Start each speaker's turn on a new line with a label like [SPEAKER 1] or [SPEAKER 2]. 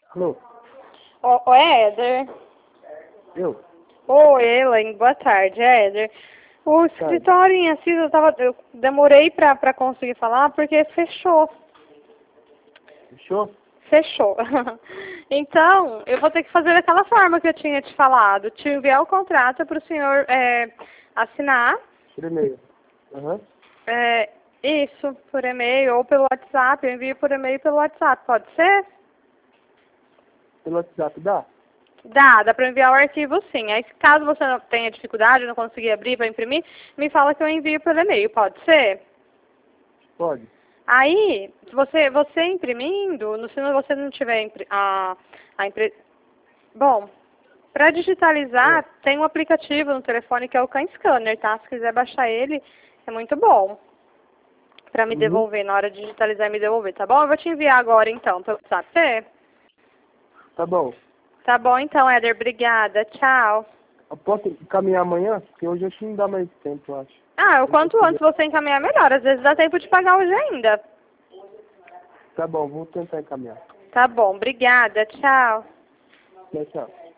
[SPEAKER 1] Alô?
[SPEAKER 2] Ô, Éder.
[SPEAKER 1] Eu?
[SPEAKER 2] Oi, Ellen. Boa tarde, Éder. O escritório em Assis, eu demorei pra conseguir falar porque fechou.
[SPEAKER 1] Fechou?
[SPEAKER 2] Fechou. Então, eu vou ter que fazer daquela forma que eu tinha te falado. Te enviar o contrato para o senhor assinar.
[SPEAKER 1] Por e-mail. Aham.
[SPEAKER 2] Isso, por e-mail ou pelo WhatsApp. Eu envio por e-mail e pelo WhatsApp, pode ser?
[SPEAKER 1] Pelo WhatsApp dá?
[SPEAKER 2] Dá pra enviar o arquivo sim. Aí, caso você não tenha dificuldade, não conseguir abrir para imprimir, me fala que eu envio pelo e-mail, pode ser?
[SPEAKER 1] Pode.
[SPEAKER 2] Aí, se você imprimindo, se você não tiver Bom, para digitalizar, tem um aplicativo no telefone que é o CanScanner, tá? Se quiser baixar ele, é muito bom. Para me devolver, na hora de digitalizar e me devolver, tá bom? Eu vou te enviar agora então, pelo WhatsApp.
[SPEAKER 1] Tá bom.
[SPEAKER 2] Tá bom então, Éder. Obrigada. Tchau.
[SPEAKER 1] Eu posso caminhar amanhã? Porque hoje acho que não dá mais tempo, eu acho.
[SPEAKER 2] O quanto antes você encaminhar, melhor. Às vezes dá tempo de pagar hoje ainda.
[SPEAKER 1] Tá bom, vou tentar encaminhar.
[SPEAKER 2] Tá bom. Obrigada. Tchau.
[SPEAKER 1] Tchau, tchau.